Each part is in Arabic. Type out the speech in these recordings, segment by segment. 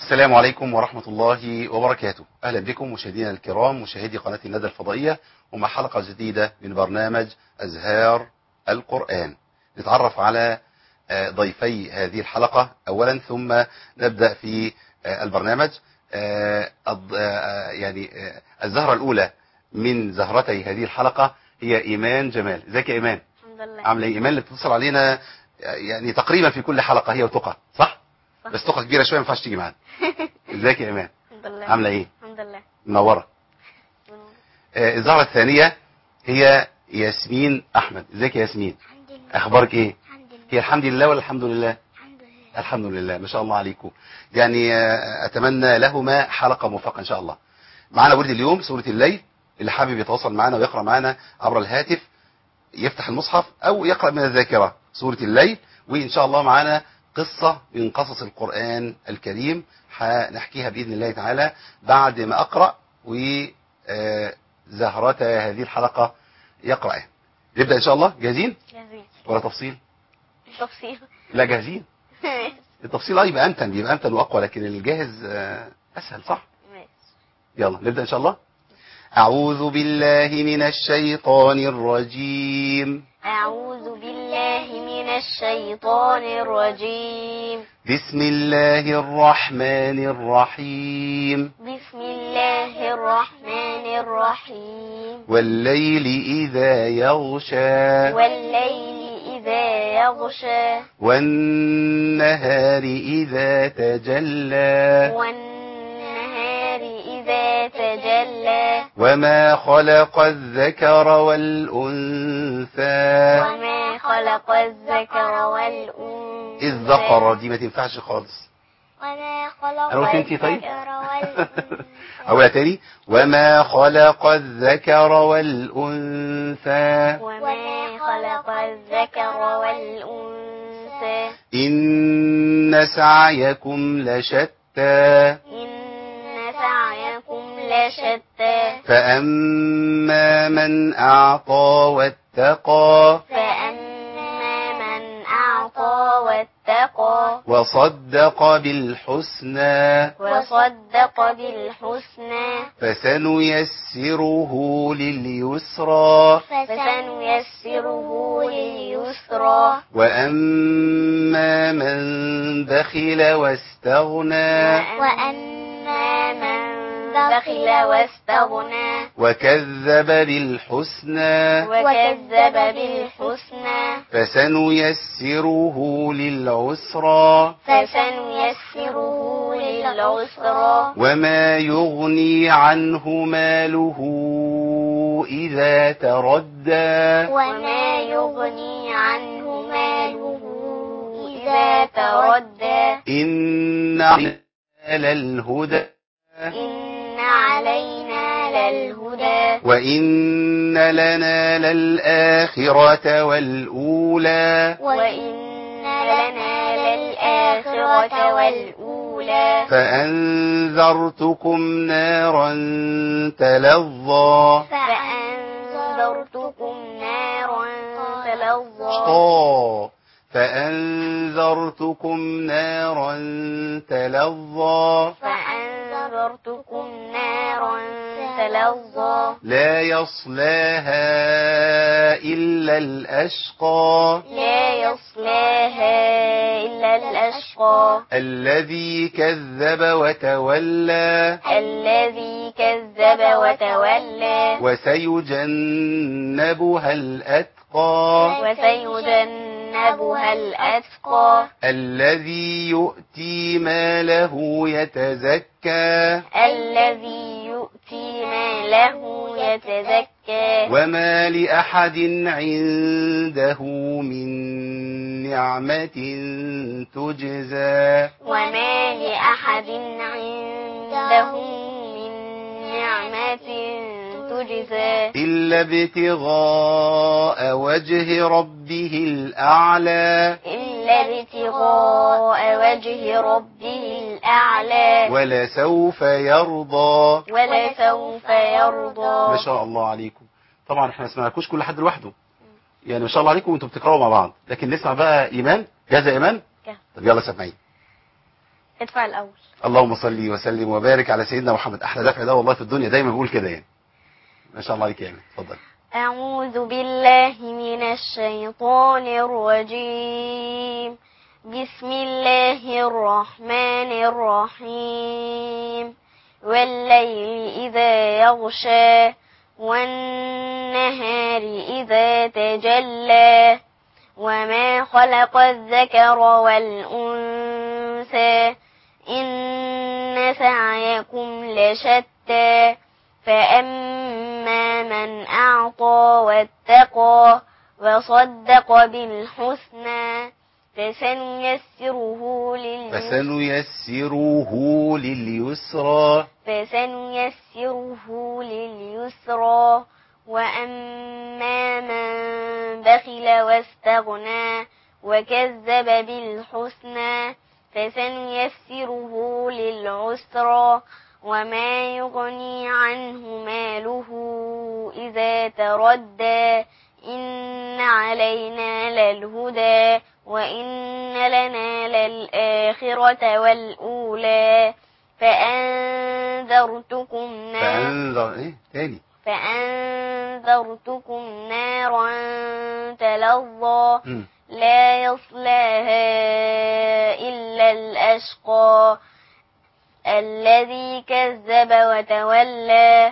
السلام عليكم ورحمة الله وبركاته. أهلا بكم مشاهدينا الكرام، مشاهدي قناة الندى الفضائية، ومع حلقة جديدة من برنامج أزهار القرآن. نتعرف على ضيفي هذه الحلقة أولا، ثم نبدأ في البرنامج. الزهرة الأولى من زهرتي هذه الحلقة هي إيمان جمال. ازيك يا إيمان؟ الحمد لله. عاملة إيه؟ إيمان اللي بتتصل علينا يعني تقريبا في كل حلقة، هي وتقى، صح؟ بس تقى كبيرة شوية ما ينفعش تيجي معانا. ازيك يا إيمان؟ الحمد لله. عاملة ايه؟ الحمد لله. منورة. الزهرة الثانية هي ياسمين أحمد. ازيك يا ياسمين؟ الحمد لله. أخبارك ايه؟ الحمد لله. هي الحمد لله ولا الحمد لله؟ الحمد لله. الحمد لله، ما شاء الله عليكم. يعني أتمنى لهما حلقة موفقة إن شاء الله. معنا ورد اليوم سورة الليل. اللي حابب يتواصل معنا ويقرأ معنا عبر الهاتف يفتح المصحف أو يقرأ من الذاكرة سورة الليل، وإن شاء الله معنا قصة من قصص القرآن الكريم هنحكيها بإذن الله تعالى بعد ما أقرأ وزهرة هذه الحلقة يقرأ. نبدأ إن شاء الله. جاهزين جاهزين. ولا تفصيل؟ تفصيل. لا جاهزين. التفصيل يبقى أمتن وأقوى، لكن الجاهز أسهل، صح؟ ماشي. يلا نبدأ إن شاء الله. أعوذ بالله من الشيطان الرجيم. أعوذ بالله من الشيطان الرجيم. بسم الله الرحمن الرحيم. بسم الله الرحمن الرحيم. والليل إذا يغشى. والليل إذا يغشى. والنهار إذا تجلى. والنهار إذا تجلى. وما خلق الذكر والأنثى. وما خلق الذكر والأنثى. الذكر دي ما تنفعش خالص. وما خلق أنا قلت انتي طيب؟ الذكر والأنثى. أولا تاني. وما خلق الذكر والأنثى. وما خلق الذكر والأنثى. إن سعيكم لشتى. إن سعيكم لشتى. فأما من أعطى واتقى. فأما من أعطى واتقى. وصدق بالحسنى. وصدق بالحسنى. فسنيسره لليسرى. فسنيسره لليسرى. وأما من بخل واستغنى. وأما من بخل واستغنى. وكذب بالحسنى. وكذب بالحسنى. فسنيسره للعسرى. فسنيسره للعسرى. وما يغني عنه ماله إذا تردى. وما يغني عنه ماله إذا تردى. إن علينا للهدى. إن علينا للهدى. وإن لنا للآخرة والأولى. وإن لنا للآخرة والأولى. فأنذرتكم نارا تلظى. فأنذرتكم نارا تلظى. فأنذرتكم نارا تلظى. فأنذرتكم نارا تلظى. لا يصلاها إلا الأشقى. لا يصلاها إلا الأشقى. الذي كذب وتولى. الذي كذب وتولى. وسيجنبها الأتقى. وسيجنبها الأتقى. الذي يؤتي ماله يتزكى. الذي يؤتي ماله يتزكى. وما لأحد عنده من نعمة تجزى. وما لأحد عنده من نعمة تجزى. إلا ابتغاء وجه ربه الأعلى. إلا ابتغاء وجه ربه الأعلى. ولسوف يرضى. ولسوف يرضى. ما شاء الله عليكم. طبعا احنا ما سمعناكوش كل حد لوحده، يعني ما شاء الله عليكم وانتم بتقراوا مع بعض، لكن نسمع بقى إيمان. جاهزة يا إيمان؟ جاهزة. طب يلا سمعين. ادفع الأول. اللهم صل وسلم وبارك على سيدنا محمد. احلى دفع ده والله في الدنيا، دايما بقول كده يعني. ما شاء الله عليك يا ايمن، اتفضل. أعوذ بالله من الشيطان الرجيم. بسم الله الرحمن الرحيم. والليل إذا يغشى والنهار إذا تجلى وما خلق الذكر والأنثى إن سعيكم لشتى فأما من أعطى واتقى وصدق بالحسنى فسنيسره لليسرى وأما من بخل واستغنى وكذب بالحسنى فسنيسره للعسرى وما يغني عنه ماله إذا تردى إن علينا للهدى وإن لنا للآخرة والأولى فأنذرتكم نارا تلظى لا يصلاها إلا الأشقى الذي كذب وتولى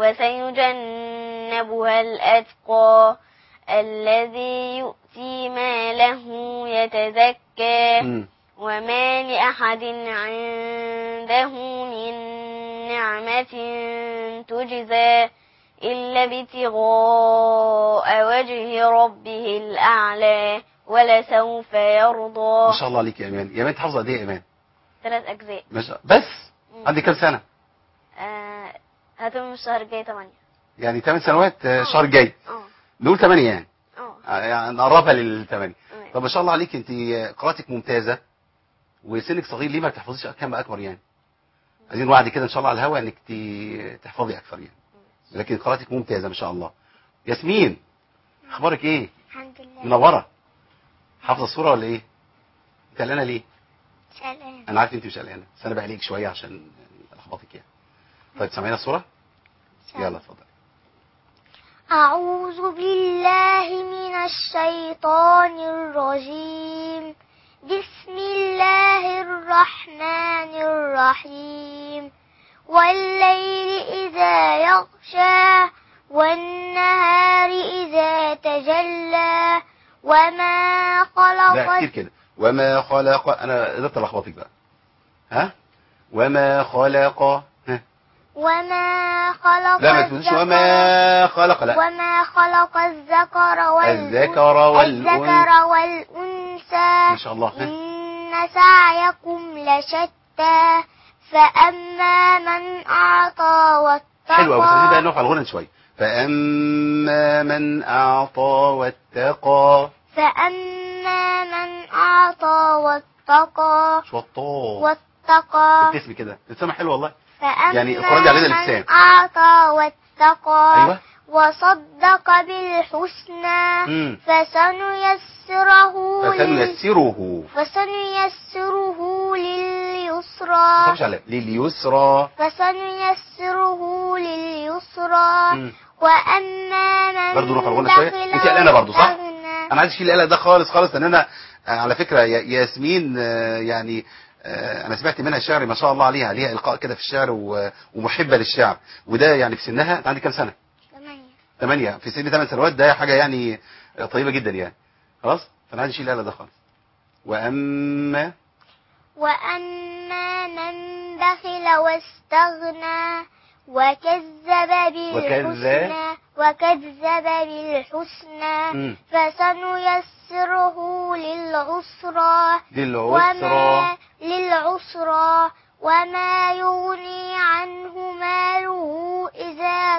وسيجنبها الأتقى الذي يؤتي ماله يتزكى وما لأحد عنده من نعمة تجزى إلا ابتغاء وجه ربه الأعلى ولسوف يرضى. ما شاء الله عليك يا ايمان. يا ايمان حافظه قد ايه يا ايمان؟ 3 أجزاء بس. عندي كام سنه؟ هتم الشهر الجاي 8. يعني 8 سنوات. الشهر الجاي نقول 8 يعني. يعني نقربها لل8. طب ما شاء الله عليك، انت قراءتك ممتازه وسنك صغير، ليه ما بتحفظيش كام اكبر يعني؟ عايزين وعد كده ان شاء الله على الهواء انك تحفظي اكثر يعني. لكن قراءتك ممتازه ما شاء الله. ياسمين اخبارك ايه؟ الحمد لله. منوره. حافظه الصوره ولا ايه؟ انت قلقانه ليه؟ مش قلقانه. انا عارف انت مش قلقانه بس انا بقلقك شويه عشان اخبطك يعني. طيب سامعين الصوره؟ يلا اتفضل. أعوذ بالله من الشيطان الرجيم. بسم الله الرحمن الرحيم. والليل إذا يغشى والنهار إذا تجلى وما خلق. لا كتير كده. وما خلق. انا قدرت الخبطك بقى. ها؟ وما خلق. وما خلق. لا ما تقولش وما خلق. لا. وما خلق الذكر والأنثى. ما شاء الله. إن سعيكم لشتى فأما من أعطى واتقى. حلوة. بس عايزين بقى نقف على الغنى شوية. فأما من أعطى واتقى. فأما من أعطى واتقى. شو الطاء؟ واتقى. الاسم كده السمع حلو والله. فأما يعني القرآن دي علينا الإحسان. من أعطى واتقى. أيوة. وصدق بالحسنى فسنيسره لليسرى. فسنيسره لليسرى. وأما من برضه نقف على الغنى شوية. انت قلقانة برضه صح؟ أنا عايز أشيل القلق ده خالص لأن أنا على فكرة ياسمين يعني انا سمعت منها الشعر ما شاء الله عليها، ليها القاء كده في الشعر ومحبه للشعر، وده يعني في سنها. انت عندك كام سنه؟ 8. في سن 8 سنوات ده حاجه يعني طيبه جدا يعني. خلاص فانا عايز اشيل القلق ده خالص. واما من بخل واستغنى وكذب بالحسنى فسنيسره للعسرى وما يغني عنه ماله إذا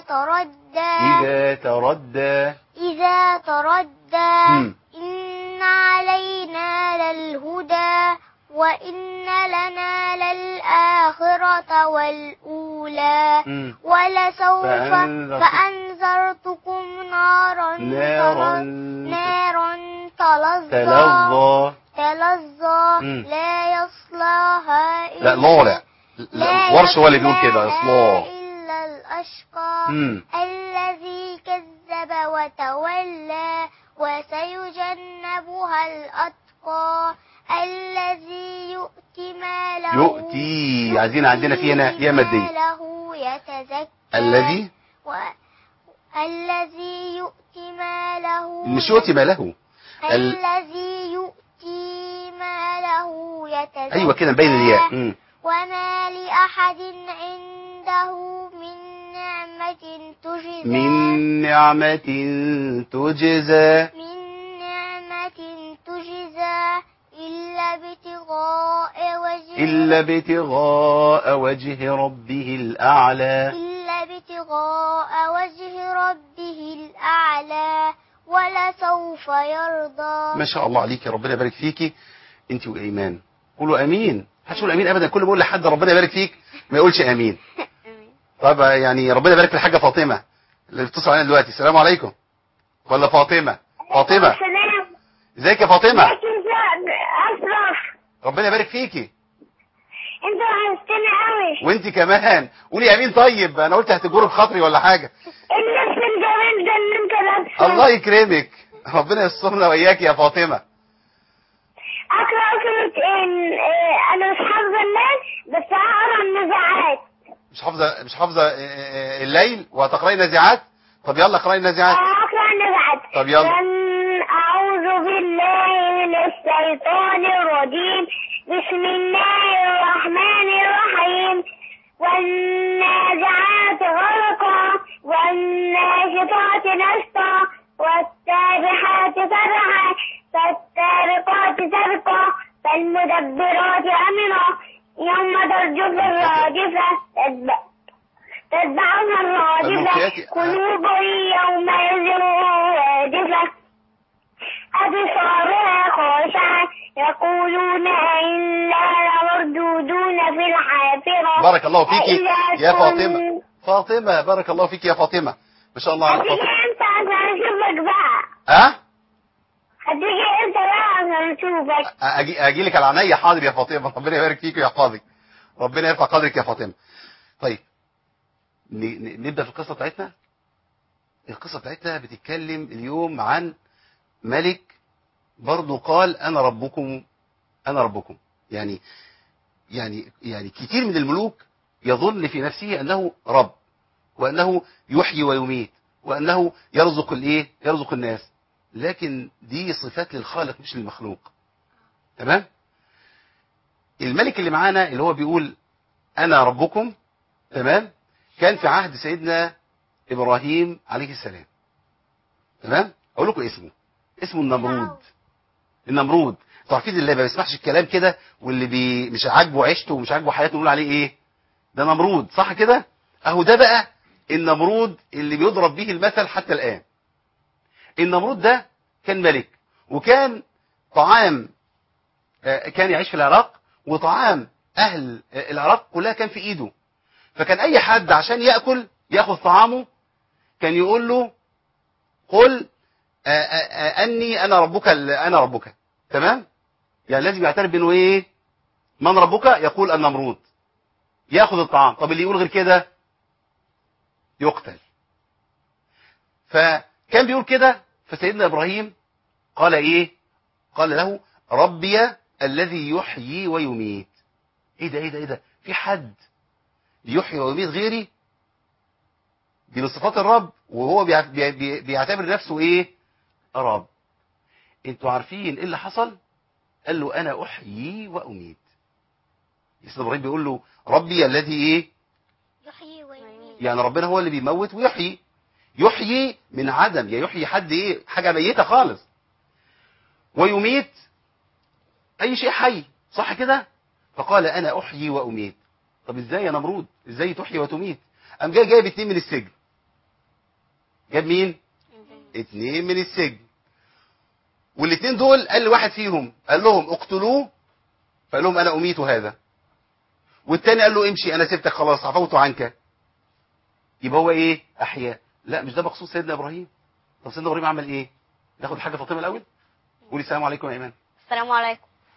تردى إن علينا للهدى وإن لنا للآخرة والأولى ولسوف فأنذرتكم نارا تلظى لظى لا يصلاها لا ورش هو اللي بيقول كده يصلاها إلا الأشقى الذي كذب وتولى وسيجنبها الأتقى الذي يؤتي ماله يؤتي عايزين عندنا في هنا يا مادية ماله يتزكى الذي الذي يؤتي ماله مش يؤتي ماله الذي يؤتي ماله يتزكى أيوة كده مبين الياء وما لأحد عنده من نعمة تجزى إلا ابتغاء وجه ربه الأعلى ولسوف يرضى. ما شاء الله عليك، ربنا يبارك فيكي انت وإيمان. قولوا امين. هتقول امين ابدا، كل ما اقول لحد ربنا يبارك فيك ما يقولش امين. طب يعني ربنا يبارك في الحاجه فاطمه اللي بتتصل علينا دلوقتي. السلام عليكم. ولا فاطمه ازيك يا فاطمه؟ أشرف ربنا يبارك فيكي. انت وحشتني قوي. وانت كمان قولي امين. طيب انا قلت هتجور بخاطري ولا حاجه. اللبس الجميل ده اللي انت لابسه. الله يكرمك، ربنا يسترنا واياك يا فاطمه. اقرا سوره انا مش حافظه الناس بس هقرا النزاعات. مش حافظه الليل وهتقراي نازعات؟ طب يلا اقراي النازعات. اقرا النزاعات. طب يلا. اعوذ بالله من الشيطان الرجيم. بسم الله الرحمن الرحيم. والنازعات غرقا والناشطات نشطا والسابحات سبحا فالسابقات سبقا فالمدبرات أمرا يوم ترجف الراجفة تتبعها الرادفة قلوب يومئذ واجفة أبصارها خاشعة يقولون إنا لمردودون في الحافرة. بارك الله فيكي يا فاطمة. بارك الله فيكي يا فاطمة، ما شاء الله على فاطمة. هتيجي امتى عشان اشوفك بقى؟ هتيجي امتى بقى عشان اشوفك؟ اجي لك على عينيا. حاضر يا فاطمة، ربنا يبارك فيك ويحفظك، ربنا يرفع قدرك يا فاطمة. طيب نبدأ في القصة بتاعتنا. القصة بتاعتنا بتتكلم اليوم عن ملك برضو قال أنا ربكم. يعني كتير من الملوك يظن في نفسه أنه رب، وأنه يحيي ويميت، وأنه يرزق الناس، لكن دي صفات للخالق مش للمخلوق. تمام؟ الملك اللي معانا اللي هو بيقول أنا ربكم، تمام، كان في عهد سيدنا إبراهيم عليه السلام. تمام؟ أقول لكم اسمه النمرود. تعرفين اللي ما بيسمعش الكلام كده واللي مش عاجبه عيشته ومش عاجبه حياته نقول عليه ايه؟ ده نمرود، صح كده؟ اهو ده بقى النمرود اللي بيضرب به المثل حتى الآن. النمرود ده كان ملك، وكان طعام كان يعيش في العراق، وطعام أهل العراق كلها كان في إيده. فكان أي حد عشان يأخذ طعامه كان يقول له قل أنا ربك. تمام؟ يعني لازم يعترف بأنه إيه؟ من ربك؟ يقول النمرود، يأخذ الطعام. طب اللي يقول غير كده يقتل. فكان بيقول كده. فسيدنا إبراهيم قال إيه؟ قال له ربي الذي يحيي ويميت. إيه ده في حد يحيي ويميت غيري؟ دي من صفات الرب، وهو بيعتبر نفسه إيه؟ رب. انتوا عارفين إيه اللي حصل؟ قال له أنا أحيي وأميت. سيدنا إبراهيم بيقول له ربي الذي إيه؟ يحيي ويميت. يعني ربنا هو اللي بيموت ويحيي. يحيي من عدم، يحيي حد إيه؟ حاجة ميتة خالص. ويميت أي شيء حي، صح كده؟ فقال أنا أحيي وأميت. طب إزاي يا نمرود؟ إزاي تحيي وتميت؟ قام جايب 2 من السجن. جاب مين؟ 2 من السجن. والاثنين دول قال لواحد فيهم، قال لهم اقتلوه، فقال لهم أنا أميت هذا. والتاني قال له امشي أنا سبتك خلاص عفوت عنك. يبقى هو إيه؟ أحياء. لا مش ده مقصود سيدنا إبراهيم. طب سيدنا إبراهيم عمل إيه؟ ناخد حاجة فاطمة الأول. قولي السلام عليكم يا إيمان. السلام عليكم.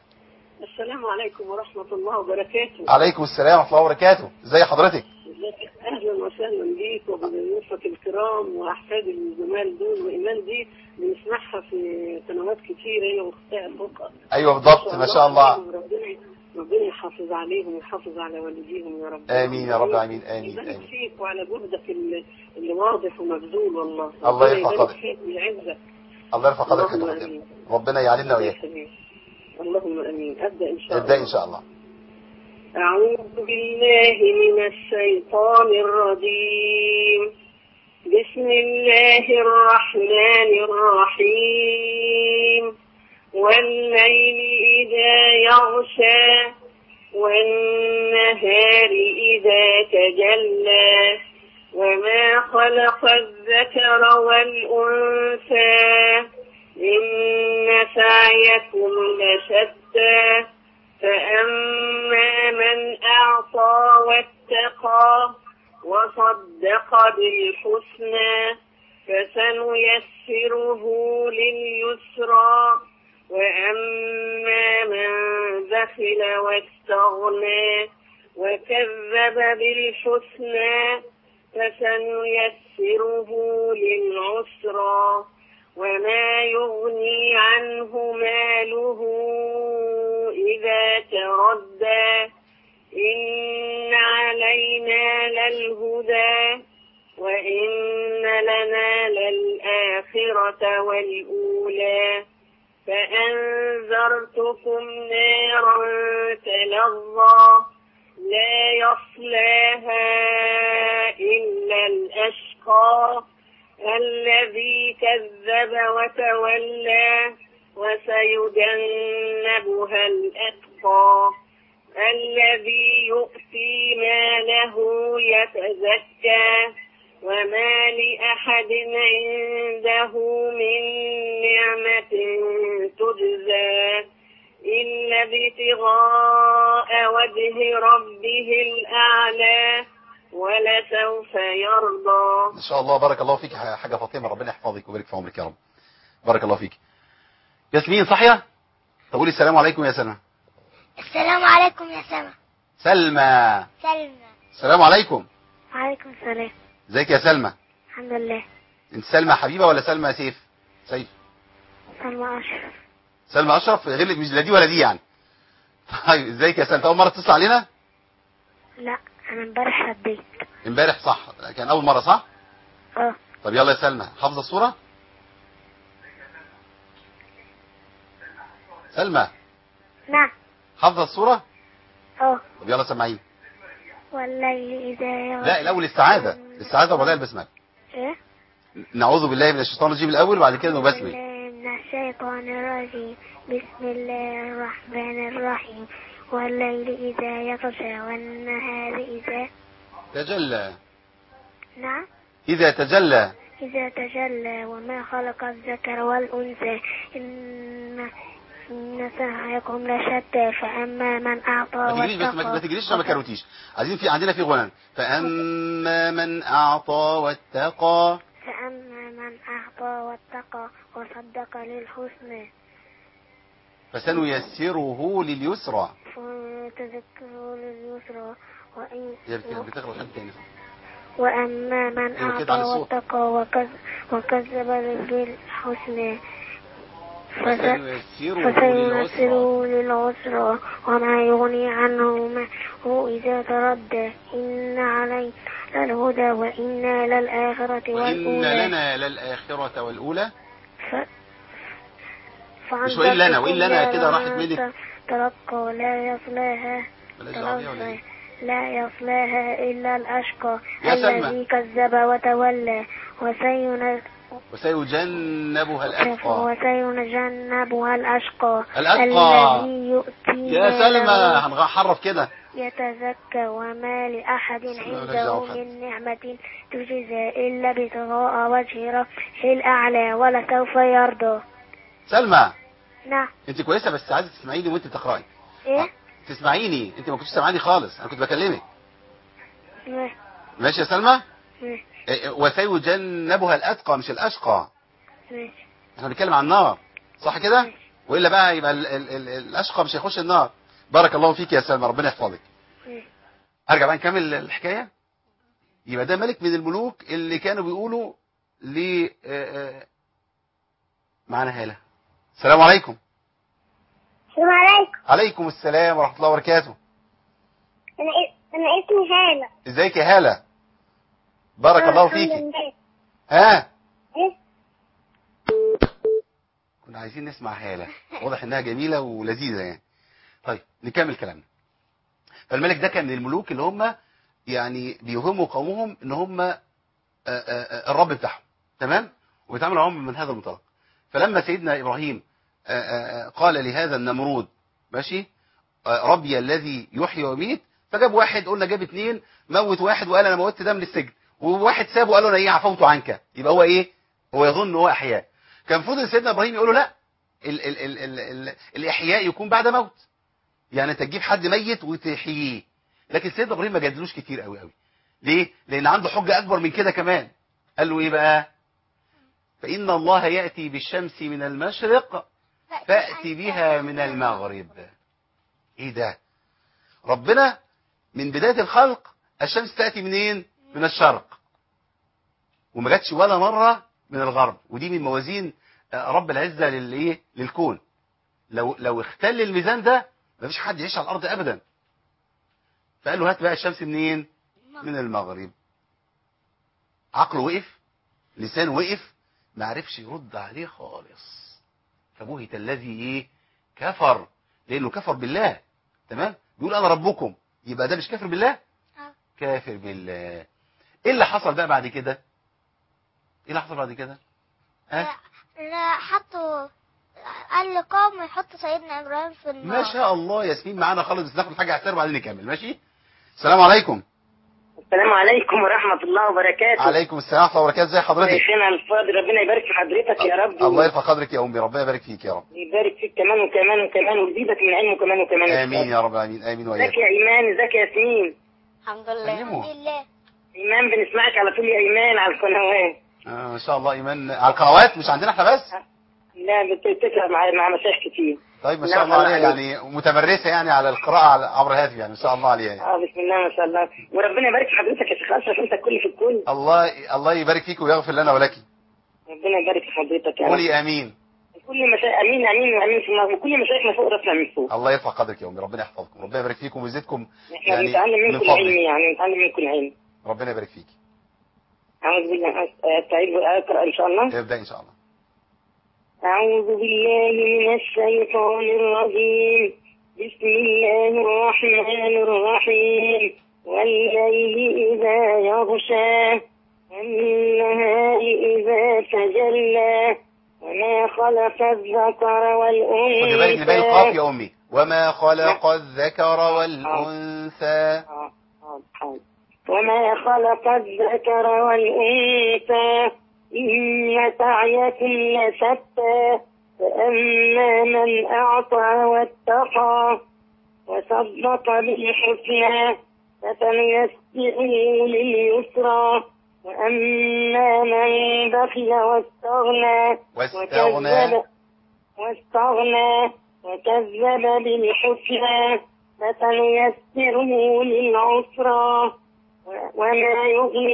السلام عليكم ورحمة الله وبركاته. عليكم السلام ورحمة الله وبركاته. ازي حضرتك؟ أهلا وسهلا بيك وبضيوفك الكرام وأحفاد الجمال دول وإيمان دي بنسمعها في قنوات كتير هي وأختها فوق. أيوة بالضبط ما شاء الله. ربنا يحافظ عليهم ويحافظ على والديهم يا رب. آمين يا رب العالمين. آمين يبارك آمين. فيك وعلى جهدك اللي واضح ومبذول والله. الله يرفع يبارك قدرك. فيك ويعزك. الله يرفع قدرك يا اللهم فندم. آمين. ربنا يعلمنا وإياك. اللهم آمين. أبدأ إن شاء الله. ابدأ إن شاء الله. أعوذ بالله من الشيطان الرجيم. بسم الله الرحمن الرحيم. والليل إذا يغشى والنهار إذا تجلى وما خلق الذكر والأنثى إن سعيكم لشتى فأما من أعطى واتقى وصدق بالحسنى فسنيسره لليسرى وأما من بخل واستغنى وكذب بالحسنى فسنيسره للعسرى وما يغني عنه ماله إذا تردى إن علينا للهدى وإن لنا للآخرة والأولى فأنذرتكم نارا تلظى لا يصلاها إلا الأشقى الذي كذب وتولى وسيجنبها الأتقى الذي يؤتي ماله يتزكى وما لأحد عنده من نعمة تجزى إلا ابتغاء وجه ربه الأعلى ولسوف يرضى. إن شاء الله. بارك الله فيك حاجة فاطمة. ربنا يحفظك ويبارك في عمرك يا رب. بارك الله فيك. ياسمين صحية؟ تقولي السلام عليكم يا سلمى. السلام عليكم يا سما. سلمى. السلام عليكم. وعليكم السلام. ازيك يا سلمى؟ الحمد لله. انت سلمى حبيبة ولا سلمى سيف؟ سيف. سلمى أشرف. سلمى أشرف غير لك، مش لا دي ولا دي يعني. طيب ازيك يا سلمى؟ أول مرة تتصل علينا؟ لا أنا امبارح رديت. امبارح صح، كان أول مرة صح؟ اه. طب يلا يا سلمى، حافظة الصورة؟ سلمى. نعم. حافظة الصورة؟ اه. طب يلا سمعيني. والليل إذا يغشى. لا الأول الاستعاذة، الاستعاذة وبعدها البسملة. ايه؟ نعوذ بالله من الشيطان الرجيم الأول وبعد كده نبسمل. من الشيطان الرجيم. بسم الله الرحمن الرحيم. والليل إذا يغشى والنهار إذا تجلى. نعم. إذا تجلى. إذا تجلى وما خلق الذكر والأنثى إن سعيكم لشتى فأما من أعطى واتقى. ما تجريش ما كروتيش. عايزين عندنا في غنى. فأما من أعطى واتقى. فأما من أعطى واتقى وصدق للحسنى فسنيسره لليسرى. فنتذكره لليسرى بتغلط حد تاني. وأما من أعطى واتقى وكذب بالحسنى فسييسره للعسرى وما يغني عنه ماله إذا تردى إن علينا للهدى وإنا للآخرة والأولى. وإن لنا للآخرة والأولى. مش وإن لنا، وإن لنا كده راحت منك. ترقى لا يصلاها إلا الأشقى الذي كذب وتولى وسيجنبها الأشقى الذي يؤتي يا سلمى هنحرف كده يتزكى وما لأحد عنده من نعمة تجزى إلا ابتغاء وجه ربه الأعلى ولسوف يرضى. سلمى. نعم. انت كويسة بس عايزة تسمعيني وانت بتقرأي. ايه؟ تسمعيني، انت ما كنتش سامعاني خالص، انا كنت بكلمك. ماشي يا سلمى. وسيجنبها الأتقى مش الأشقى. ماشي. احنا بنتكلم عن النار صح كده؟ وإلا بقى يبقى الأشقى مش هيخش النار. بارك الله فيك يا سلمى، ربنا يحفظك. أرجع بقى نكمل الحكاية. يبقى ده ملك من الملوك اللي كانوا بيقولوا ل معانا هالة. السلام عليكم. السلام عليكم. عليكم السلام ورحمة الله وبركاته. أنا اسمي هالة. ازيك يا هالة؟ بارك الله فيك. ها إيه؟ كنا عايزين نسمع هالة، واضح انها جميلة ولذيذة يعني. طيب نكمل كلامنا. فالملك ده كان من الملوك اللي هم يعني بيوهموا قومهم ان هم الرب بتاعهم، تمام، ويتعاملوا معاهم من هذا المنطلق. فلما سيدنا ابراهيم قال لهذا النمرود ماشي ربي الذي يحيي ويميت، فجاب واحد، قلنا جاب اثنين، موت واحد وقال انا موتت ده من السجن، وواحد سابه وقال له انا ايه عفوت عنك، يبقى هو ايه، هو يظن ان هو احياء. كان فضل سيدنا ابراهيم يقول له لا، الاحياء يكون بعد موت، يعني انت تجيب حد ميت وتحييه. لكن سيدنا ابراهيم ما جادلوش كتير قوي قوي. ليه؟ لان عنده حجه اكبر من كده كمان. قال له ايه بقى؟ فان الله ياتي بالشمس من المشرق فاتي بها من المغرب. ايه ده؟ ربنا من بدايه الخلق الشمس تاتي منين؟ من الشرق، وما جاتش ولا مره من الغرب. ودي من موازين رب العزه للايه؟ للكون. لو اختل الميزان ده مفيش حد يعيش على الارض ابدا. فقال له هات بقى الشمس منين؟ من المغرب. عقله وقف، لسانه وقف، ما عرفش يرد عليه خالص. فبهت الذي ايه؟ كفر، لانه كفر بالله. تمام؟ بيقول انا ربكم، يبقى ده مش كافر بالله؟ كافر بالله. ايه اللي حصل بقى بعد كده؟ ايه اللي حصل بعد كده؟ لا حطوا، قال لقوم يحطوا سيدنا ابراهيم في النار. ما شاء الله. ياسمين معانا خالص، بس ناخد حاجه على السر وبعدين نكمل. ماشي؟ السلام عليكم. السلام عليكم ورحمة الله وبركاته. عليكم السلام ورحمه الله وبركاته. ازي حضرتك؟ شيخنا الفاضل، ربنا يبارك في حضرتك يا رب. الله يرفع قدرك يا امي، ربنا يبارك فيك يا رب. يبارك فيك كمان وكمان وكمان، ويزيدك من علمه كمان وكمان. امين يا رب العالمين، امين ازيك وإياك. يا ايمان؟ ازيك يا ياسمين؟ الحمد لله. الحمد لله. ايمان بنسمعك على طول يا ايمان على القنوات. ما شاء الله. ايمان على القنوات، مش عندنا احنا بس. لا بتقرا مع مشايخ كتير. طيب ما شاء الله عليها، يعني متمرسه يعني على القراءه عبر هاتف، يعني ما شاء الله عليها يعني. بسم الله ما شاء الله. وربنا يبارك في حضرتك يا شيخ اشرف، انت الكل في الكل. الله يبارك فيك ويغفر لنا ولك. ربنا يبارك في حضرتك يا رب. قولي امين. كل مشايخ امين امين وامين في الله، وكل مشايخنا فوق راسنا من فوق. الله يرفع قدرك يا امي، ربنا يحفظكم، ربنا يبارك فيكم ويزيدكم. احنا بنتعلم منكم علم، يعني نتعلم منكم علم. ربنا يبارك فيك. اعوذ بالله. استعيذ اقرا ان شاء الله. ابدا ان شاء الله. أعوذ بالله من الشيطان الرجيم. بسم الله الرحمن الرحيم. والليل إذا يغشى والنهار إذا تجلى وما خلق الذكر والأنثى. خدي بالك من باقي القاف يا أمي. وما خلق الذكر والأنثى. وما خلق الذكر والأنثى إن سعيكم لشتى فأما من أعطى واتقى وصدق بالحسنى فسنيسره لليسرى وأما من بخل واستغنى وكذب بالحسنى فسنيسره للعسرى وما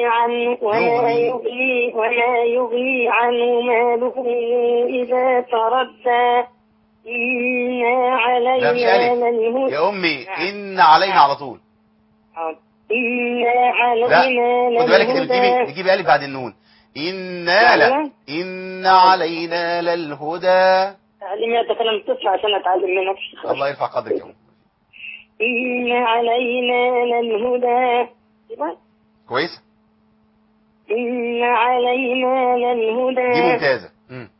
يغني عنه ماله إذا تردى إنا علينا للهدى. يا أمي إن علينا على طول. إنا علينا للهدى. خد بالك تجيبي ألف بعد النون. إن علينا للهدى. تعلمي يا تكلم طفل عشان أتعلم منك. الله يرفع قدرك يا أمي. إن علينا للهدى. كويس. إن علينا للهدى. دي ممتازة.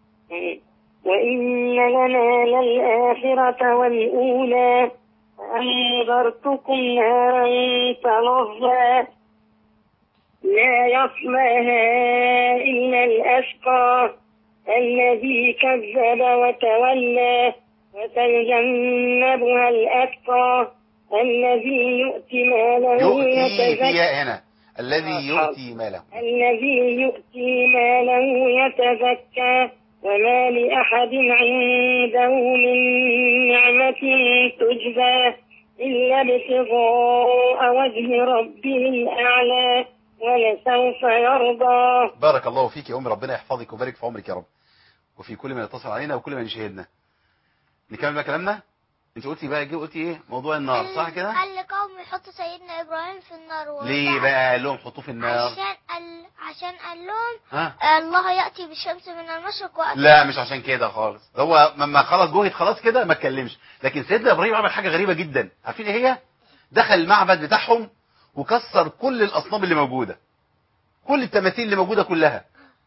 وإن لنا للآخرة والأولى فأنذرتكم نارا تلظى لا يصلاها إلا الأشقى الذي كذب وتولى وسيجنبها الأتقى الذي يؤتي ماله يتزكى. الذي يؤتي ماله يتزكى وما لأحد عنده من نعمة تجزى إلا ابتغاء وجه ربه الأعلى ولسوف يرضى. بارك الله فيك يا أم، ربنا يحفظك ويبارك في عمرك يا رب، وفي كل من يتصل علينا وكل من يشاهدنا. نكمل بقى كلامنا. انت قلتي بقى قلتي ايه موضوع النار، صح كده؟ قال لقوم يحطوا سيدنا ابراهيم في النار. ليه بقى قال لهم حطوه في النار؟ عشان قال لهم الله ياتي بالشمس من المشرق لا مش عشان كده خالص، هو لما خلاص جهد خلاص كده ما اتكلمش. لكن سيدنا ابراهيم عمل حاجه غريبه جدا، عارفين ايه هي؟ دخل المعبد بتاعهم وكسر كل الاصنام اللي موجوده، كل التماثيل اللي موجوده كلها،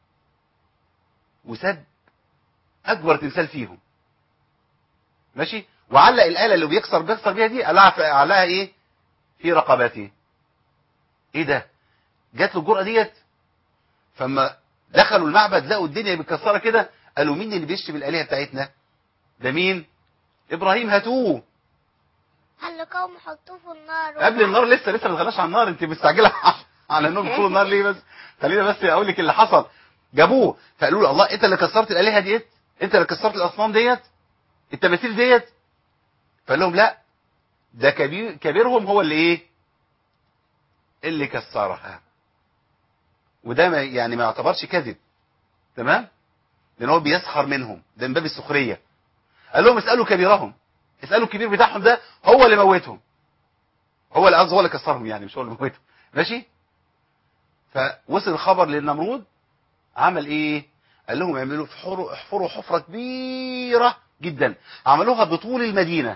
وسد اكبر تمثال فيهم، ماشي، وعلق الآلة اللي بيكسر بيها دي علقها ايه في رقبته. ايه ده؟ جات له الجرأة ديت. فما دخلوا المعبد لقوا الدنيا متكسره كده، قالوا مين اللي بيشتم الآلهة بتاعتنا؟ ده مين؟ ابراهيم، هاتوه. قال لقوم حطوه في النار. قبل النار لسه ما دخلناش على النار، انت مستعجله على انهم يدخلوا النار ليه بس؟ خلينا بس اقول لك اللي حصل. جابوه فقالوا له الله انت اللي كسرت الآلهة ديت؟ انت اللي كسرت الاصنام ديت؟ التماثيل ديت؟ فقال لهم لا، ده كبيرهم هو اللي ايه؟ اللي كسرها. وده ما يعني ما يعتبرش كذب، تمام؟ لان هو بيسخر منهم، ده من باب السخريه. قال لهم اسالوا كبيرهم، اسالوا الكبير بتاعهم ده هو اللي موتهم، هو اللي هو اللي كسرهم يعني، مش هو اللي موتهم، ماشي؟ فوصل الخبر للنمرود، عمل ايه؟ قال لهم اعملوا احفروا حفره كبيره جدا، عملوها بطول المدينه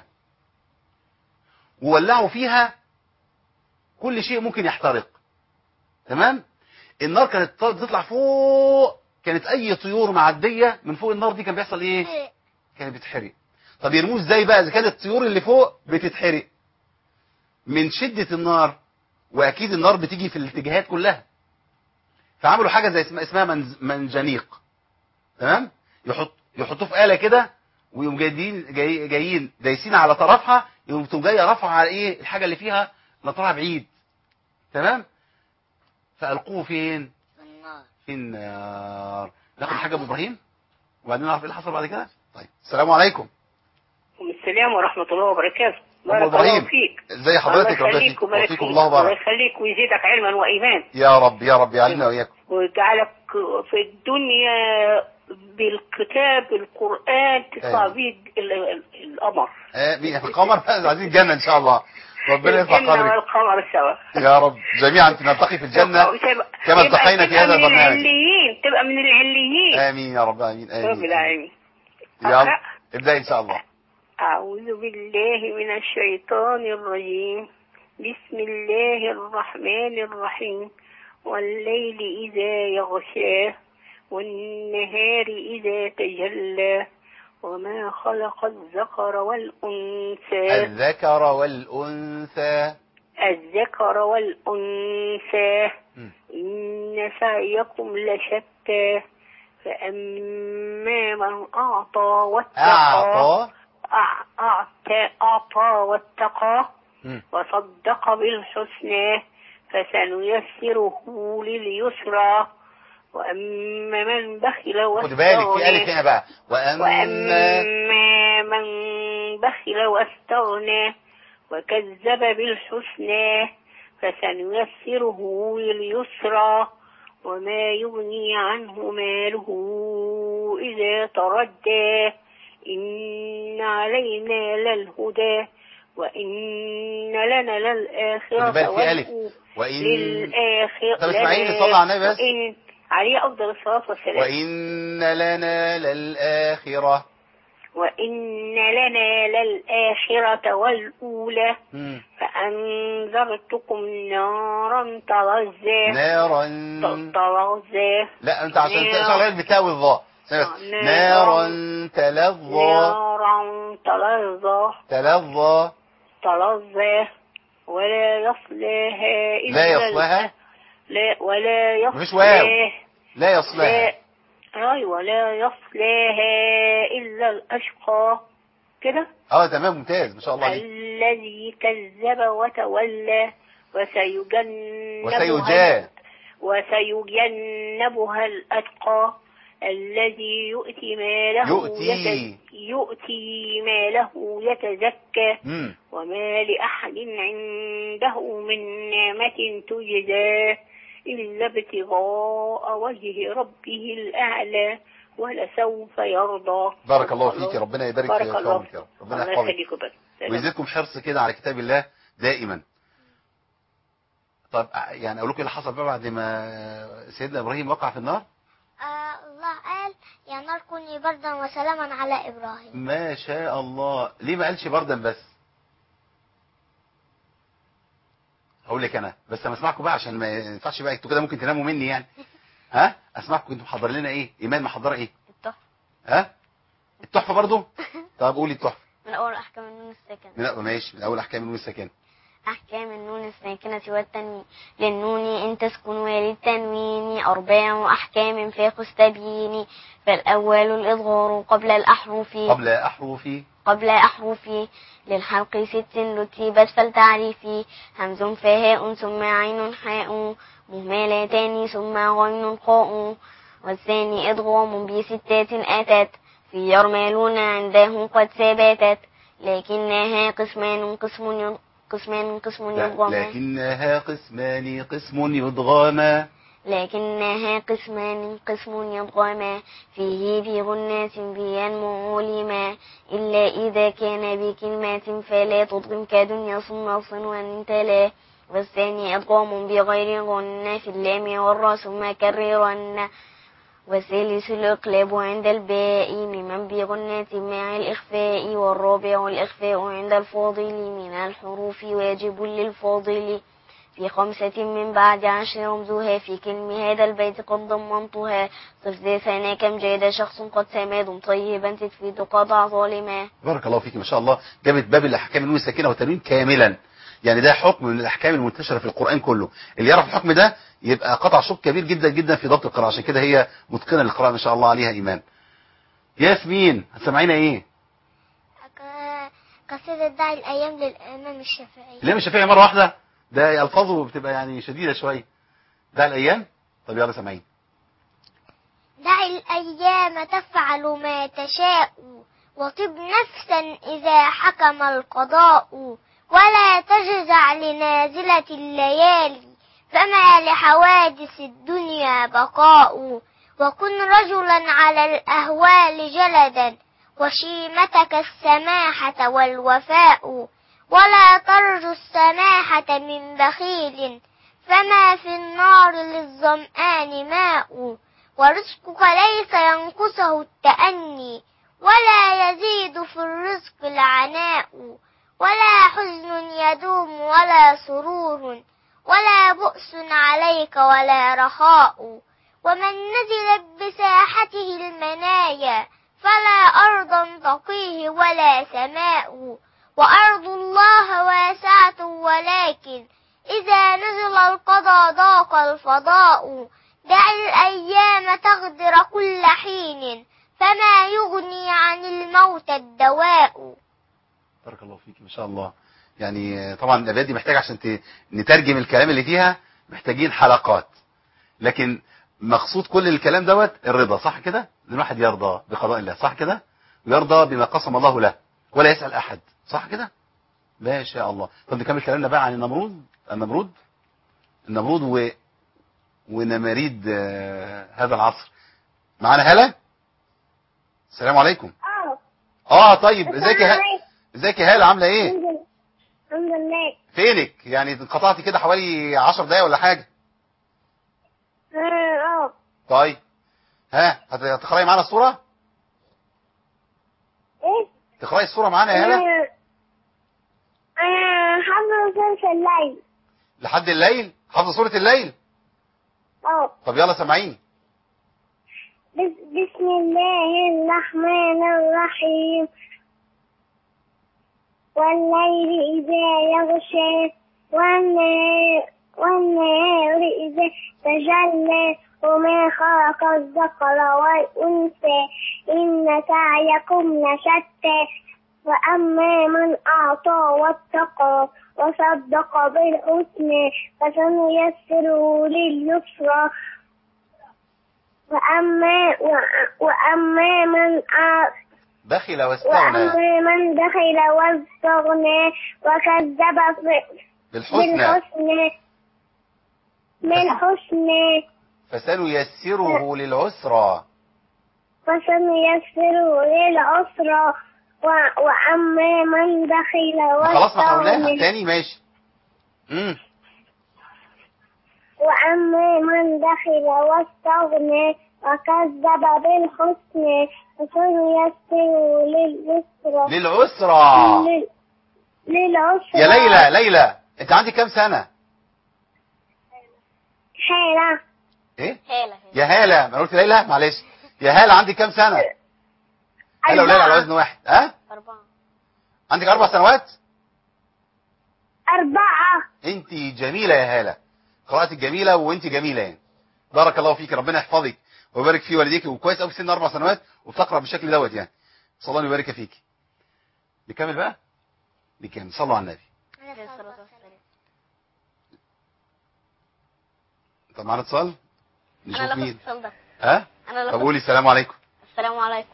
وولعوا فيها كل شيء ممكن يحترق، تمام؟ النار كانت تطلع فوق، كانت اي طيور معديه من فوق النار دي كان بيحصل ايه؟ كانت بتتحرق. طب يرموه ازاي بقى اذا كانت الطيور اللي فوق بتتحرق من شده النار؟ واكيد النار بتيجي في الاتجاهات كلها. فعملوا حاجه زي اسمها منجنيق، تمام؟ يحطوه في آلة كده، ويقوم جايين دايسين على طرفها، يقوم جايه رافعه على ايه الحاجه اللي فيها نطرها بعيد، تمام؟ فألقوه فين؟ في النار. ناخد حاجة ابو ابراهيم وبعدين نعرف ايه اللي حصل بعد كده. طيب السلام عليكم. السلام ورحمة الله وبركاته. بارك الله فيك. ازي حضرتك؟ ربنا يخليك ويبارك فيك. الله يخليك ويزيدك علما وإيمان يا رب يا رب، يعلمنا وإياكم ويجعلك في الدنيا بالكتاب القرآن تطلع بيه القمر. القمر عايزين الجنة إن شاء الله. ربنا يرفع قدرك. الجنة والقمر سوا يا رب، جميعا نلتقي في الجنة كما التقينا في هذا البرنامج. تبقى من العليين. آمين يا رب، آمين آمين رب العالمين. يلا ابدأ إن شاء الله. أعوذ بالله من الشيطان الرجيم. بسم الله الرحمن الرحيم. والليل إذا يغشاه والنهار إذا تجلى وما خلق الذكر والأنثى. الذكر والأنثى. الذكر والأنثى. إن سعيكم لشتى. فأما من أعطى واتقى. أعطى واتقى وصدق بالحسنى فسنيسره لليسرى. وأما من بخل واستغنى. خد بالك في ألف هنا بقى. وأما من بخل واستغنى وكذب بالحسنى فسنيسره لليسرى. وما يغني عنه ماله إذا تردى. إن علينا للهدى وإن لنا للآخرة للآخرة. طب اسمعيني صلى على النبي بس. عليه أفضل الصلاة والسلام. وإن لنا للآخرة. وإن لنا للآخرة والأولى. فأنذرتكم نارا تلظى. تلظى. لا أنت عشان شغال بتاوي الضاء. نارا تلظى. نارا تلظى. تلظى. تلظى. ولا يصلاها إلا. لا يصلاها. لا ولا يصلاها. مش واو. لا يصلاها. أيوة لا يصلاها إلا الأشقى كده. تمام ممتاز ما شاء الله عليك. الذي كذب وتولى وسيجنبها الأتقى الذي يؤتي ماله يتزكى وما لأحد عنده من نعمة تجزى إلا ابتغاء وجه ربه الأعلى ولسوف يرضى. بارك الله فيك، ربنا يبارك في عمرك يا رب، ربنا يحفظك ويزيدكم حرص كده على كتاب الله دائما. طب يعني اقول لكم ايه اللي حصل بقى بعد ما سيدنا ابراهيم وقع في النار؟ الله قال يا نار كوني بردا وسلاما على ابراهيم. ما شاء الله. ليه ما قالش بردا بس؟ هقول لك انا بس لما اسمعكم بقى عشان ما ينفعش بقى انتوا كده ممكن تناموا مني يعني. ها اسمعكم انتوا محضر لنا ايه؟ ايمان محضره ايه؟ التحفه. ها التحفه برضو؟ طب قولي التحفه. من اول احكام النون الساكنه. ماشي، من اول احكام النون الساكنه. أحكام النون الساكنة والتنوين للنون إن تسكن وللتنوين 4 أحكام فاق استبيين. فالأول الإظهار قبل أحرف للحلق 6 رتبت فالتعريف همز فهاء ثم عين حاء مهملتان ثم غين قاء والثاني إدغام ب6 أتت في يرملون عنده قد ثبتت لكنها قسمان قسم يضغما فيه بغنات بينمو لما إلا إذا كان بكلمات فلا تضغم كدنيا ثم صنوان تلا والثاني أضغام بغير غنى في اللام والراء ثم كررن والثالث الإقلاب عند الباء ممن بغنات مع الإخفاء والرابع الإخفاء عند الفاضل من الحروف واجب للفاضل في 5 من بعد 10 رمزها في كلمة هذا البيت قد ضمنتها صف ذا ثنا كم جاد شخص قد سماد طيبا تتفيد قضع ظالما. بارك الله فيك ما شاء الله. جابت باب الأحكام النون الساكنة والتنوين كاملا، يعني ده حكم من الأحكام المنتشرة في القرآن كله. اللي يعرف الحكم ده يبقى قطع شوط كبير جدا جدا في ضبط القراءة، عشان كده هي متقنة للقراءة ما شاء الله عليها. إيمان ياسمين هتسمعينا ايه؟ قصيدة داعي الأيام للإمام الشافعي. الإمام الشافعي مرة واحدة؟ ده ألفاظه بتبقى يعني شديدة شوية. داعي الأيام. طب يلا سمعين. داعي الأيام تفعل ما تشاء وطب نفسا إذا حكم القضاء ولا تجزع لنازلة الليالي فما لحوادث الدنيا بقاء وكن رجلا على الأهوال جلدا وشيمتك السماحة والوفاء ولا ترجو السماحة من بخيل فما في النار للظمآن ماء ورزقك ليس ينقصه التأني ولا يزيد في الرزق العناء ولا حزن يدوم ولا سرور ولا بؤس عليك ولا رخاء ومن نزلت بساحته المنايا فلا أرضا تقيه ولا سماء وأرض الله واسعة ولكن إذا نزل القضاء ضاق الفضاء دع الأيام تغدر كل حين فما يغني عن الموت الدواء. بارك الله فيك ما شاء الله. يعني طبعا الأبيات دي محتاجة عشان نترجم الكلام اللي فيها محتاجين حلقات، لكن مقصود كل الكلام دوت الرضا، صح كده؟ ان الواحد يرضى بقضاء الله، صح كده؟ ويرضى بما قسم الله له ولا يسأل أحد، صح كده؟ ما شاء الله. طب نكمل كلامنا بقى عن النمرود ونماريد هذا العصر. معانا هلا. السلام عليكم. طيب ازيك يا هلا، عامله ايه؟ الحمد لله. فينك؟ يعني انقطعتي كده حوالي 10 دقايق ولا حاجه. طيب ها هتقراي معانا السوره؟ ايه؟ تقراي السوره معانا يا هلا؟ حافظة سورة الليل. لحد الليل؟ حافظة سورة الليل؟ طب يلا سمعيني. بسم الله الرحمن الرحيم والليل إذا يغشى والنهار إذا تجلى وما خلق الذكر والأنثى إن سعيكم لشتى وأما من أعطى واتقى وصدق بالحسنى فسنيسره لليسرى وأما من بخل واستغنى وأما من بخل واستغنى وكذب بالحسنى بالحسنى فسنيسره للعسرى وأما من بخل خلاص ما حاولناها واستغنى تاني ماشي. وأما من بخل واستغنى وكذب بالحسنى فسنيسره للعسرى. يا ليلى انت عندك كام سنة؟ هالة. ايه يا هالة، ما أنا قلت ليلى معلش. يا هالة عندك كام سنة؟ هالة وليلى على وزن واحد. 4. عندك 4 سنوات؟ 4. انت جميلة يا هالة، قراءتك جميلة وانت جميلة يعني. بارك الله فيك، ربنا يحفظك ويبارك في والديك، وكويس قوي في سن 4 سنوات وبتقرأ بالشكل دوت يعني. صلى الله ويبارك فيك. نكمل بقى؟ نكمل. صلوا على النبي. طب معانا اتصال نشوف مين. طب قولي السلام عليكم. السلام عليكم.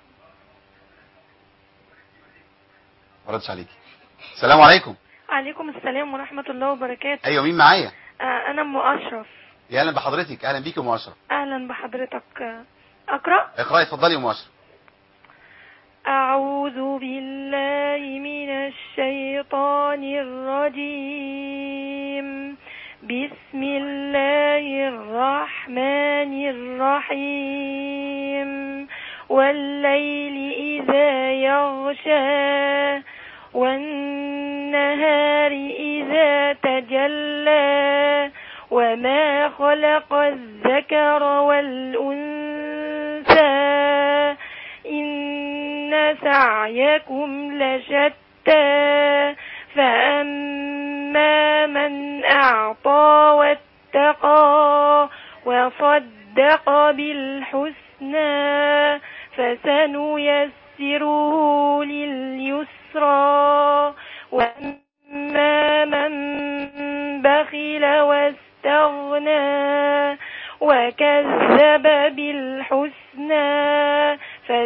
ما ردش عليكي. السلام عليكم. عليكم السلام ورحمة الله وبركاته. ايوه مين معايا؟ أنا أم أشرف. يا اهلا بحضرتك. اهلا بيكي يا ام اشرف. أهلا بحضرتك. أقرأ. اقرأي اتفضلي يا ام اشرف. أعوذ بالله من الشيطان الرجيم. بسم الله الرحمن الرحيم. والليل إذا يغشى والنهار إذا تجلى وما خلق الذكر والأنثى إن سعيكم لشتى فأما من أعطى واتقى وصدق بالحسنى فسنيسره لليسرى وأما من بخل واستغنى وكذب بالحسنى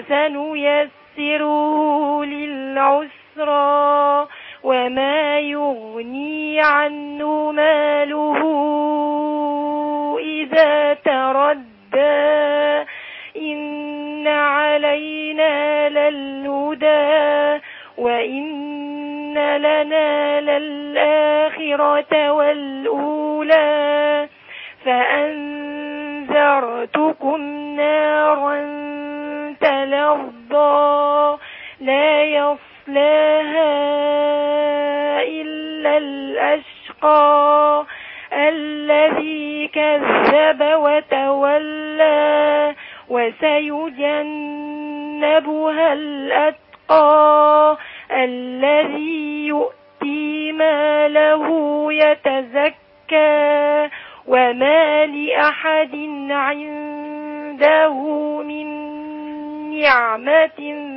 فسنيسره للعسرى وما يغني عنه ماله إذا تردى إن علينا للهدى وإن لنا للآخرة والأولى فأنذرتكم نارا تلظى لا يصلاها إلا الأشقى الذي كذب وتولى وسيجنبها الأتقى الذي يؤتي ماله يتزكى وما لأحد عنده من نعمة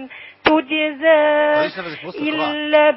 تجزى إلا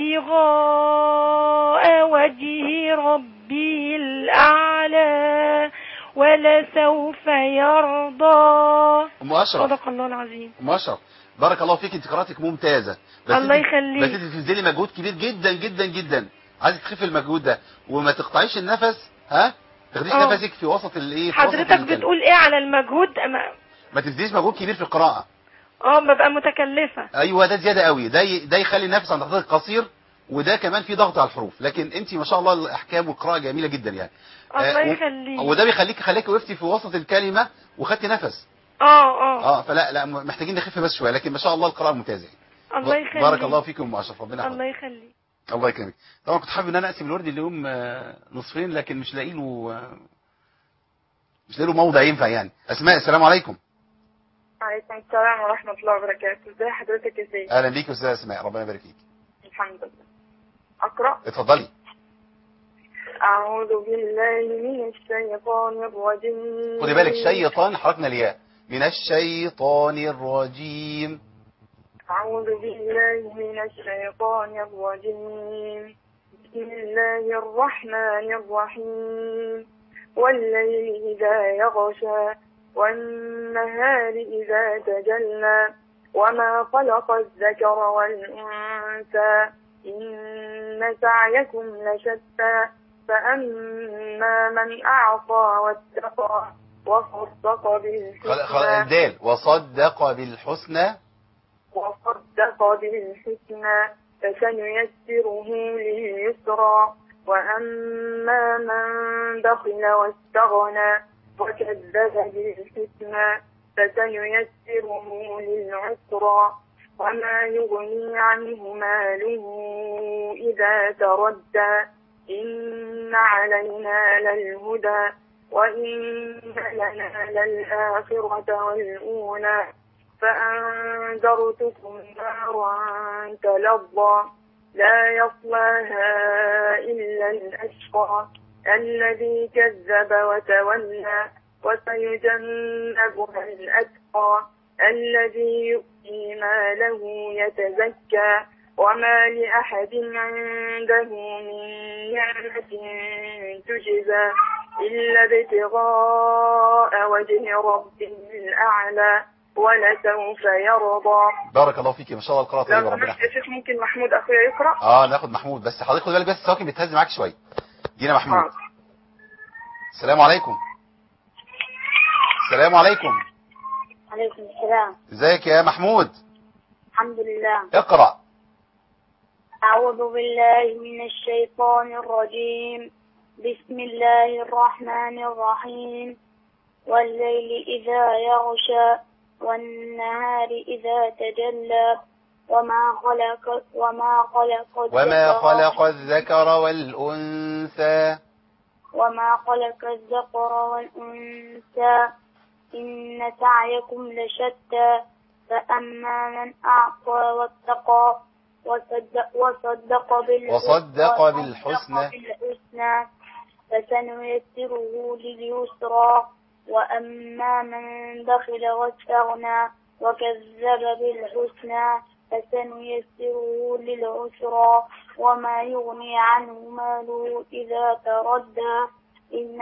ابتغاء وجه ربه الأعلى ولسوف يرضى. أم أشرف صدق الله العظيم. أم أشرف بارك الله فيك، انت قراءتك ممتازة. الله يخليك. بس انت تبذلي مجهود كبير جدا جدا جدا. عايزك تخفي المجهود ده وما تقطعيش النفس. تاخديش نفسك في وسط الايه. حضرتك بتقول ايه على المجهود؟ ما تبذليش مجهود كبير في القراءة. ببقى متكلفة. ايوه ده زيادة قوي. ده يخلي النفس عند حضرتك قصير، وده كمان في ضغط على الحروف. لكن انت ما شاء الله الاحكام والقراءة جميلة جدا يعني. الله يخليك. وده خليك وقفتي في وسط الكلمة وخدتي نفس. فلا محتاجين نخف بس شويه، لكن ما شاء الله القراءه ممتازه. الله يخليك. بارك الله فيكم ام اشرف، ربنا يحفظك. الله يخليك. الله يكرمك. طبعا كنت حابب ان انا اقسم الورد اليوم نصفين، لكن مش لاقي له موضع ينفع يعني. اسماء السلام عليكم. وعليكم السلام ورحمه الله وبركاته. ازي حضرتك يا سيدي؟ اهلا بيك يا استاذه اسماء، ربنا يبارك فيك. الحمد لله. اقرا. اتفضلي. أعوذ بالله من الشيطان الرجيم. خدي بالك شيطان حركنا الياء. من الشيطان الرجيم. أعوذ بالله من الشيطان الرجيم. بسم الله الرحمن الرحيم. والليل إذا يغشى والنهار إذا تجلى وما خلق الذكر والأنثى إن سعيكم لشتى فأما من أعطى واتقى وصدق بالحسنى الدال وصدق بالحسنى فسنيسره لليسرى وأما من بخل واستغنى وكذب بالحسنى فسنيسره للعسرى وما يغني عنه ماله إذا تردى إن علينا للهدى وإن لنا للآخرة والأولى فأنذرتكم نارا تلظى لا يصلاها إلا الأشقى الذي كذب وتولى وسيجنبها الأتقى الذي يؤتي ماله يتزكى وما لأحد عنده من نعمة تجزى إلا ابتغاء وجه ربه الأعلى ولسوف يرضى. بارك الله فيك ما شاء الله القراءة طيبة ربنا يا شيخ ممكن محمود أخويا يقرأ؟ ناخد محمود بس حضرتك خد بالك بس السواكن بتهز معاك شوية. جينا محمود. السلام عليكم. السلام عليكم. عليكم السلام. ازيك يا محمود؟ الحمد لله. اقرأ. أعوذ بالله من الشيطان الرجيم. بسم الله الرحمن الرحيم. والليل إذا يغشى والنهار إذا تجلى وما خلق الذكر والأنثى إن سعيكم لشتى فأما من أعطى واتقى وصدق بالحسنى فسنيسره لليسرى وأما من بخل واستغنى وكذب بالحسنى فسنيسره للعسرى وما يغني عنه ماله إذا تردى إن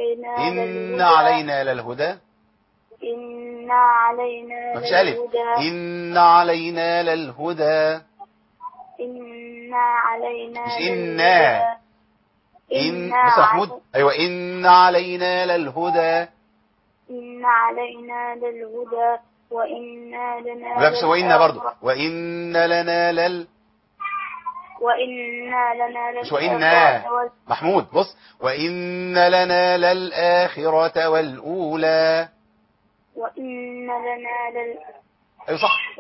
علينا للهدى إن علينا للهدى وإنا لنا بس وإنا برضو وإن لنا مش وإنا محمود بص وإن لنا للآخرة والأولى أيوة صح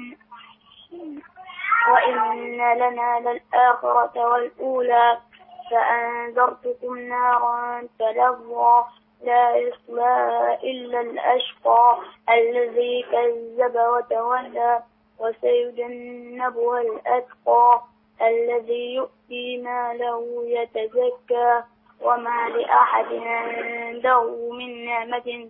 وإن لنا للآخرة والأولى فأنذرتكم نارا تلظى لا يصلى إلا الأشقى الذي كذب وتولى وسيجنبها الأتقى الذي يؤتي ماله يتزكى وما لأحد عنده من نعمة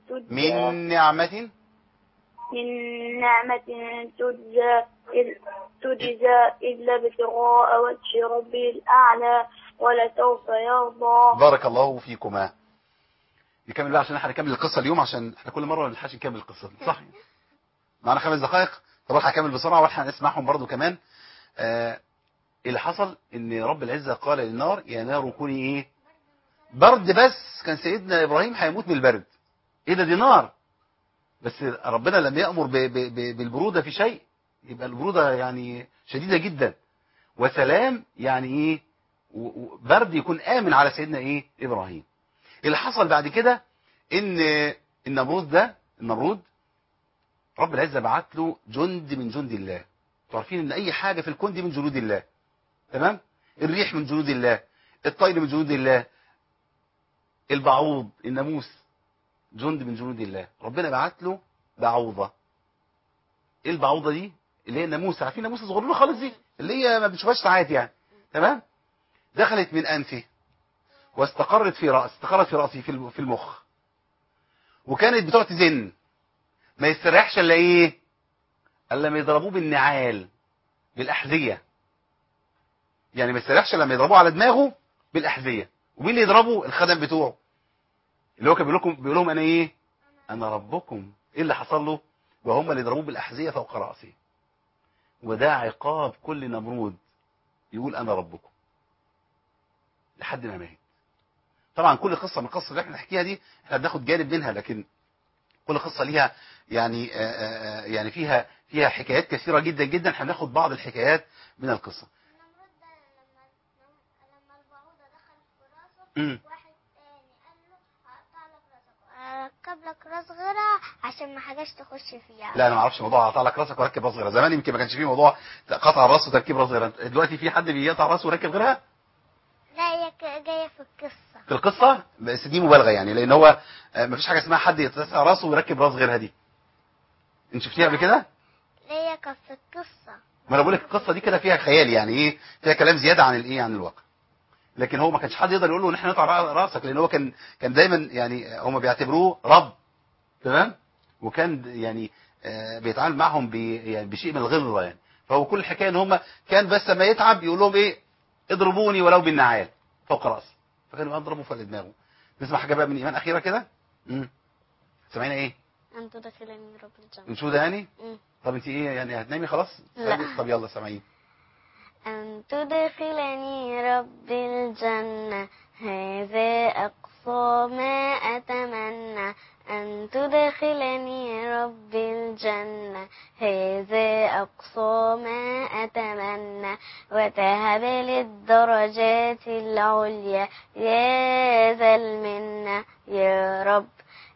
تجزى إلا ابتغاء وجه ربه الأعلى ولسوف يرضى. بارك الله فيكما. نكمل بقى عشان احنا هنكمل القصة اليوم عشان احنا كل مرة ما بنلحقش نكمل القصة صح؟ معنا 5 دقائق. طب هكمل بسرعة واحنا هنسمعهم برضو كمان. اللي حصل ان رب العزة قال للنار يا نار كوني ايه؟ برد. بس كان سيدنا ابراهيم هيموت من البرد. ايه ده دي نار. بس ربنا لم يأمر بالبرودة في شيء يبقى البرودة يعني شديدة جدا وسلام يعني ايه برد يكون آمن على سيدنا ايه ابراهيم. اللي حصل بعد كده ان النمرود رب العزة بعت له جند من جند الله. تعرفين ان اي حاجة في الكون دي من جنود الله تمام. الريح من جنود الله الطير من جنود الله البعوض الناموس جند من جنود الله. ربنا بعت له بعوضة. ايه البعوضة دي اللي هي الناموس. عارفين الناموس صغيرة خالص دي اللي هي ما بنشوفهاش ساعات يعني تمام. دخلت من انفه واستقرت في رأسه في المخ وكانت بتقعد تزن ما يستريحش الا ايه الا ما يضربوه بالنعال بالاحذيه. يعني ما يستريحش لما يضربوه على دماغه بالاحذيه. ومين اللي يضربه؟ الخدم بتوعه اللي هو كان بيقول لهم انا ايه انا ربكم. ايه اللي حصل له؟ وهم اللي ضربوه بالاحذيه فوق راسه. وده عقاب كل نمرود يقول انا ربكم لحد ما مات. طبعا كل قصه من القصص اللي احنا نحكيها دي احنا بناخد جانب منها، لكن كل قصه ليها يعني يعني فيها حكايات كثيره جدا جدا. احنا هناخد بعض الحكايات من القصه. النمرود ده لما البعوضة دخلت في راسه، واحد تاني قال له هقطع لك راسك، اركب لك راس غيرها عشان ما حاجاش تخش فيها. لا انا ما اعرفش موضوع هقطع لك راسك وركب راس غيرها. زمان يمكن ما كانش فيه موضوع قطع الراس وتركيب راس غيرها. دلوقتي في حد بيقطع راسه ويركب غيرها؟ لا، هي جايه في القصه. في القصه بس دي مبالغه يعني، لان هو ما فيش حاجه اسمها حد يقطع راسه ويركب راس غيرها. دي انت شفتيها قبل كده؟ هي كانت في القصه. ما انا بقول لك القصه دي كده فيها خيال، يعني ايه، فيها كلام زياده عن الايه، عن الواقع. لكن هو ما كانش حد يقدر يقول له ان احنا نقطع راسك، لان هو كان دايما يعني هم بيعتبروه رب، تمام، وكان يعني بيتعامل معهم يعني بشيء من الغلظه يعني. فهو كل الحكايه ان هم كان بس لما يتعب يقول لهم ايه، اضربوني ولو بالنعال فوق راسي، فكانوا يضربوا فوق دماغه. نسمع حاجه بقى من ايمان اخيره كده. سامعين ايه؟ أن تدخلني رب الجنة. انشوده ده يعني؟ طب انت ايه يعني هتنامي خلاص؟ لا. طب يلا سامعين. أن تدخلني رب الجنة هذا أقصى ما أتمنى. أن تدخلني رب الجنة هذا أقصى ما أتمنى. وتهب للدرجات العليا يا ذا المنة يا رب،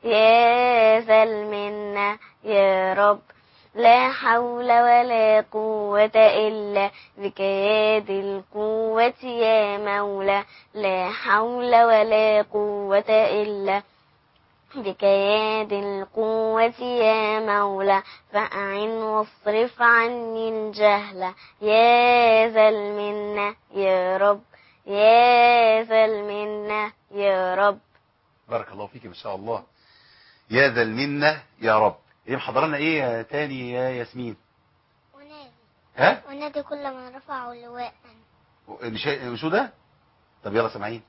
يا ذا المنة يا رب. لا حول ولا قوة إلا بك يا ذي القوة يا مولى. لا حول ولا قوة إلا بك يا ذي القوة يا مولى. فأعن واصرف عني الجهل يا ذا المنة يا رب، يا ذا المنة يا رب. بارك الله فيك ما شاء الله. يا ذا المنة يا رب. ايه محضر لنا ايه تاني يا ياسمين؟ ونادي. ها؟ ونادي كل من رفعوا لواء. شو ده؟ طب يلا سامعين.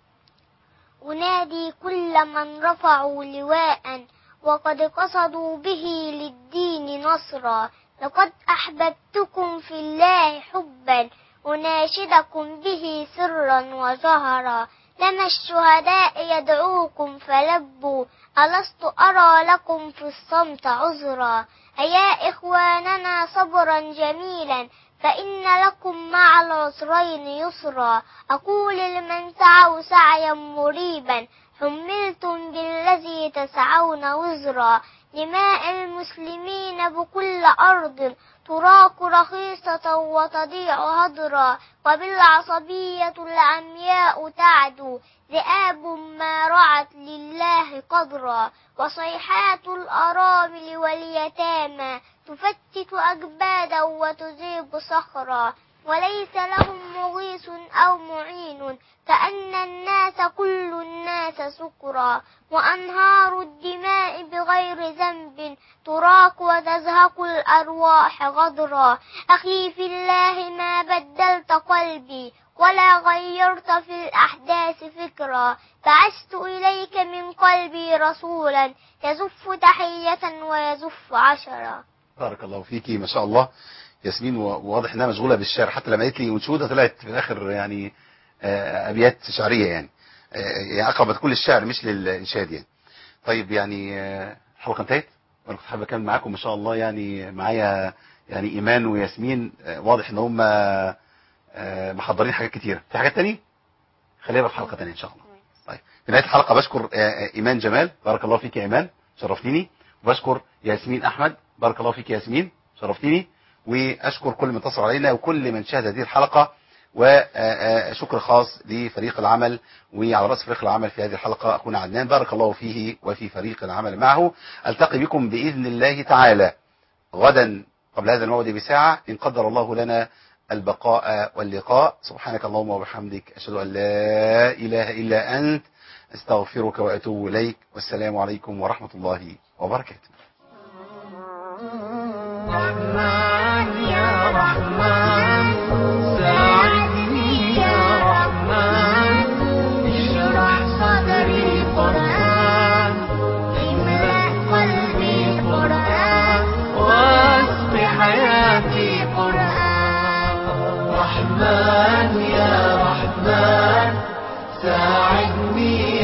ونادي كل من رفعوا لواء وقد قصدوا به للدين نصرا. لقد أحببتكم في الله حبا أناشدكم به سرا وجهرا. لما الشهداء يدعوكم فلبوا ألست أرى لكم في الصمت عذرا. أيا إخواننا صبرا جميلا فإن لكم مع العسرين يسرا. أقول لمن سعوا سعيا مريبا حملتم بالذي تسعون وزرا. دماء المسلمين بكل أرض تراك رخيصة وتضيع هدرا. وبالعصبية العمياء تعدو ذئاب ما رعت لله قدرا. وصيحات الأرامل واليتامى تفتت أجبادا وتذيب صخرا. وليس لهم مغيث أو معين كأن الناس كل الناس سكرا. وأنهار الدماء بغير ذنب تراك وتزهق الأرواح غدرا. أخي في الله ما بدلت قلبي ولا غيرت في الأحداث فكرا. بعثت إليك من قلبي رسولا يزف تحية ويزف عشرا. بارك الله فيكي ما شاء الله ياسمين. وواضح انها مشغوله بالشعر، حتى لما قالت لي انشوده طلعت في الاخر يعني ابيات شعريه يعني عقبت كل الشعر مش للانشاد يعني. طيب يعني الحلقه انتهت وانا كنت حابب اكمل معاكم ما شاء الله. يعني معايا يعني ايمان وياسمين واضح ان هم محضرين حاجات كتيره. في حاجات تانية خليها بقى في حلقه تانية ان شاء الله. طيب في نهايه الحلقه بشكر ايمان جمال، بارك الله فيك يا ايمان شرفتيني. وبشكر ياسمين احمد، بارك الله فيك يا ياسمين شرفتيني. واشكر كل من اتصل علينا وكل من شاهد هذه الحلقه. وشكر خاص لفريق العمل، وعلى راس فريق العمل في هذه الحلقه اخونا عدنان بارك الله فيه وفي فريق العمل معه. التقي بكم باذن الله تعالى غدا قبل هذا الموعد بساعه ان قدر الله لنا البقاء واللقاء. سبحانك اللهم وبحمدك اشهد ان لا اله الا انت استغفرك واتوب اليك. والسلام عليكم ورحمه الله وبركاته. رحمن يا رحمن ساعدني يا رحمن اشرح صدري قرآن املأ رحمن يا رحمن ساعدني